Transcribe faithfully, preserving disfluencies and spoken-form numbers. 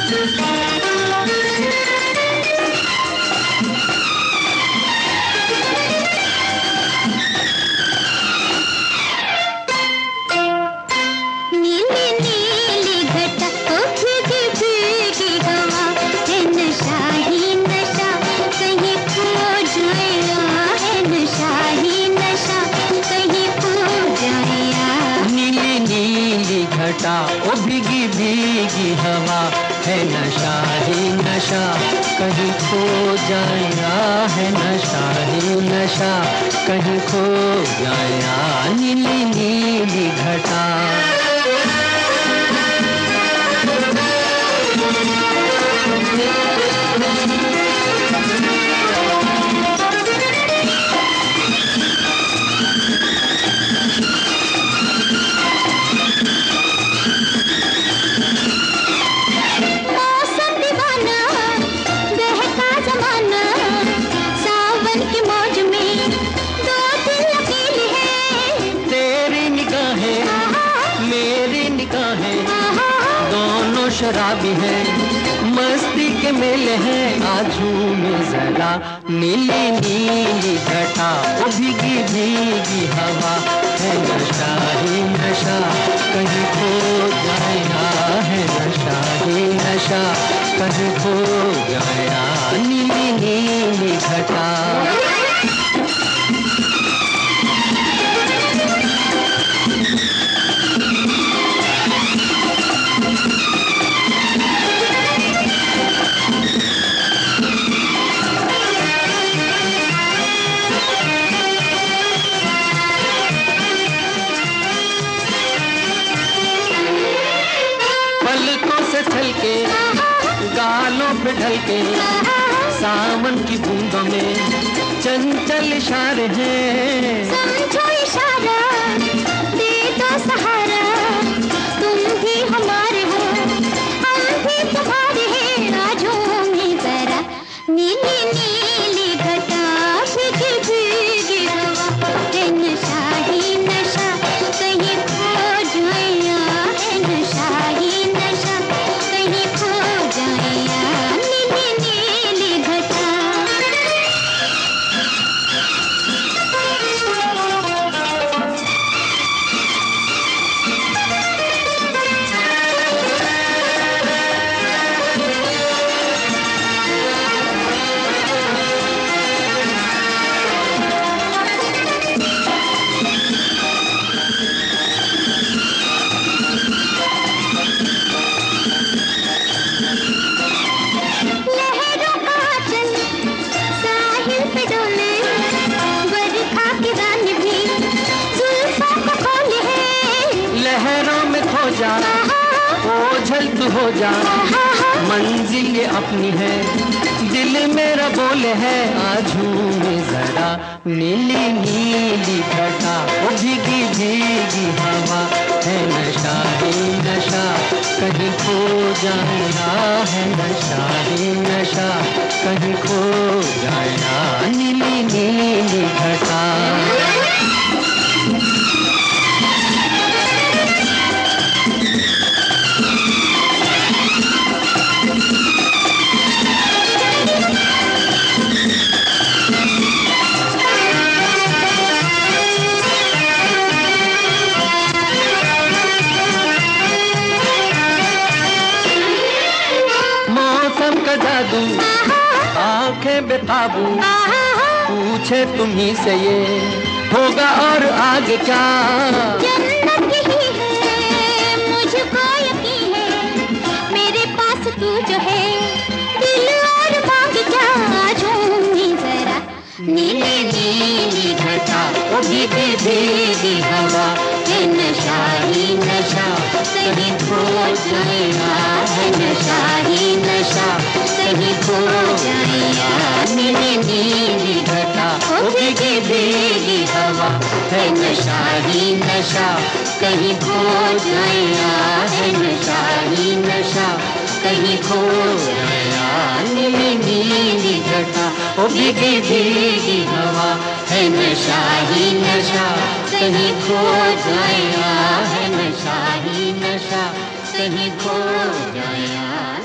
ओ भीगी भीगी हवा है नशा ही नशा, कहीं खो जाया है नशा ही नशा, कहीं खो जाया। नीली नीली घटा शराबी है, मस्ती के मेले हैं, आजू में जरा। नीली नीली घटा ओ भीगी भीगी हवा है नशा ही नशा, कहीं खो जाया है नशा ही नशा, कहीं खो जाया। नीली नीली घटा छलके गालों पे ढलके सावन की बूंदों में चंचल इशारे हैं। समझो इशारा दे दो सहारा, तुम भी हमारे हो हम भी तुम्हारे हैं, आजो में जरा। नीली नीली घटा भीगी भीगी हवा है नशा ही नशा, कहीं खो जाया है नशा ही नशा, कहीं खो जाया। नीली नीली घटा ओझल तू हो जा, मंजिल ये अपनी है, दिल मेरा बोले है, आजू में जरा। नीली नीली घटा ओ भीगी भीगी हवा है नशा ही नशा, कहीं खो जाया है नशा ही नशा, कहीं खो जाया। नीली नीली घटा जादू आंखें बेकाबू, पूछे तुम्ही से ये होगा और आगे क्या। जन्नत ही है मुझको यकीन है, मेरे पास तू जो है, दिल और मांग क्या, झूमी जरा। नीली नीली घटा ओ भीगी भीगी हवा है नशा ही नशा, कहीं खो जाया है नशा ही नशा, कहीं खो जाया। नीली नीली घटा ओ भीगी भीगी हवा है नशा ही नशा, कहीं खो जाया है नशा ही नशा, कहीं खो जाया। नीली नीली घटा ओ भीगी भीगी हवा है नशा ही नशा, कहीं खो जाया है नशा ही नशा, कहीं खो जाया।